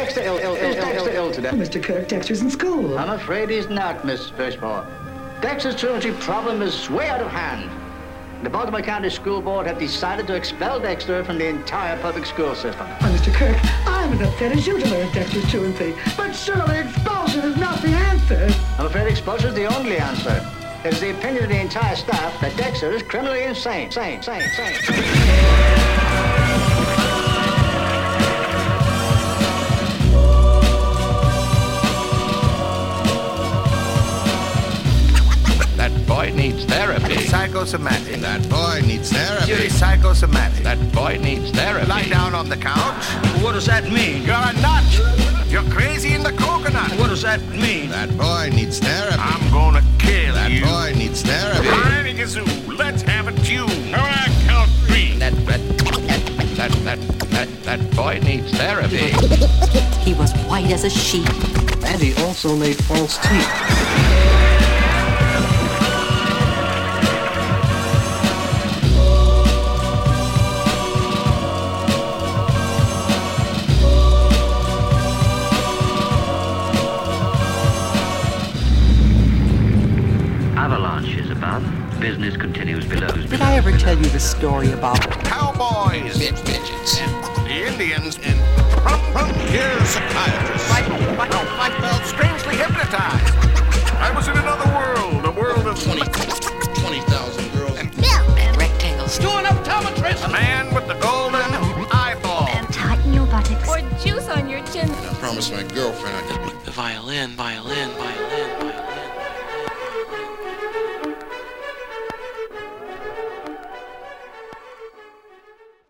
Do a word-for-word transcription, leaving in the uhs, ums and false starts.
Dexter ill, ill, ill, Dexter ill today? Oh, Mister Kirk, Dexter's in school. I'm afraid he's not, Miss Fishmore. Dexter's truancy problem is way out of hand. The Baltimore County School Board have decided to expel Dexter from the entire public school system. Oh, Mister Kirk, I'm as upset as you to learn Dexter's truancy. But surely expulsion is not the answer. I'm afraid expulsion is the only answer. It is the opinion of the entire staff that Dexter is criminally insane. Insane, insane, insane, insane. That boy needs therapy. Psychosomatic. That boy needs therapy. You're psychosomatic. That boy needs therapy. Lie down on the couch. What does that mean? You're a nut. You're crazy in the coconut. What does that mean? That boy needs therapy. I'm gonna kill That you. boy needs therapy. Granny Gazoo, let's have a tune. Now I count three. That, that, that, that, that, that boy needs therapy. He was white as a sheet. And he also made false teeth. Avalanches above, business continues below. Did I ever tell you the story about Cowboys. Midgets. And the Indians. And frontier psychiatrists. Like, like, like uh, strangely hypnotized. I was in another world, a world of twenty thousand girls. And and rectangles? do an optometrist. A man with the golden eyeball. And tighten your buttocks. Or juice on your chin. I promised my girlfriend I'd The violin, violin.